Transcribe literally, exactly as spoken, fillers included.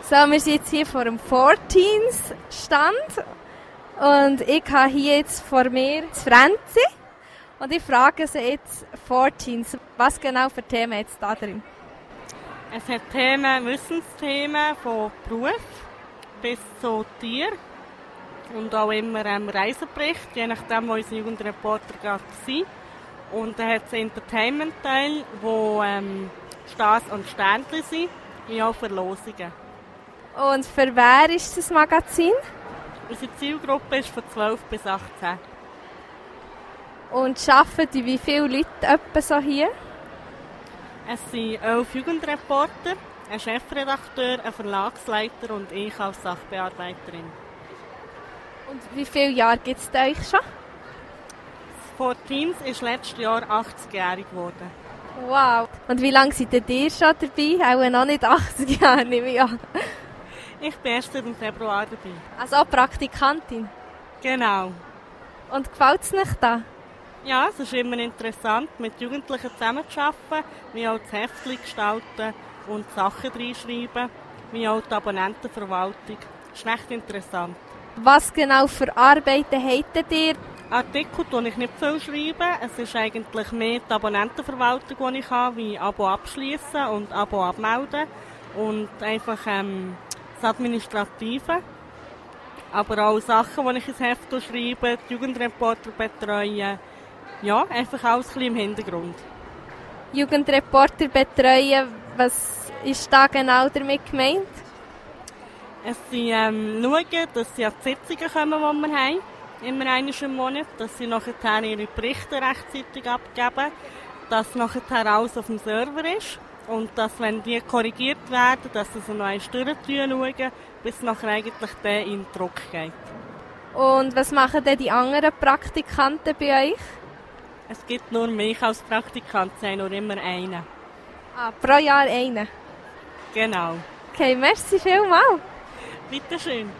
So, wir sind jetzt hier vor dem Fourteens Stand und ich habe hier jetzt vor mir das Franzi und ich frage sie jetzt Fourteens, was genau für Themen jetzt da drin? Es hat Themen, Wissensthemen von Beruf bis zu Tier und auch immer einen Reisebericht, je nachdem, wo unsere Jugendreporter gerade sind. Und dann hat es einen Entertainment-Teil, wo ähm, Stars und Ständchen sind, wie auch Verlosungen. Und für wer ist das Magazin? Unsere Zielgruppe ist von zwölf bis achtzehn. Und arbeiten wie viele Leute etwa so hier? Es sind elf Jugendreporter, ein Chefredakteur, ein Verlagsleiter und ich als Sachbearbeiterin. Und wie viele Jahre gibt es euch schon? Das Fourteens ist letztes Jahr achtzigjährig geworden. Wow! Und wie lange seid ihr schon dabei? Auch noch nicht achtzig Jahre, nehme ich an. Ich bin erst im Februar dabei. Also auch Praktikantin? Genau. Und gefällt es euch da? Ja, es ist immer interessant, mit Jugendlichen zusammenzuarbeiten, wie auch das Heftchen gestalten und Sachen reinschreiben, wie auch die Abonnentenverwaltung. Das ist recht interessant. Was genau für Arbeiten habt ihr? Artikel schreibe ich nicht viel. Schreiben. Es ist eigentlich mehr die Abonnentenverwaltung, die ich habe, wie Abo abschließen und Abo abmelden. Und einfach ähm, das Administrative. Aber auch Sachen, die ich ins Heft schreibe, die Jugendreporter betreuen. Ja, einfach alles ein bisschen im Hintergrund. Jugendreporter betreuen, was ist da genau damit gemeint? Es sind ähm, schauen, dass sie an die Sitzungen kommen, die wir haben, immer einmal im Monat, dass sie nachher ihre Berichte rechtzeitig abgeben, dass nachher alles auf dem Server ist und dass, wenn die korrigiert werden, dass sie sie noch einmal durchschauen, bis nachher eigentlich der in den Druck geht. Und was machen denn die anderen Praktikanten bei euch? Es gibt nur mich als Praktikant, es sind nur immer einen. Ah, pro Jahr einen? Genau. Okay, merci vielmals. Bitteschön.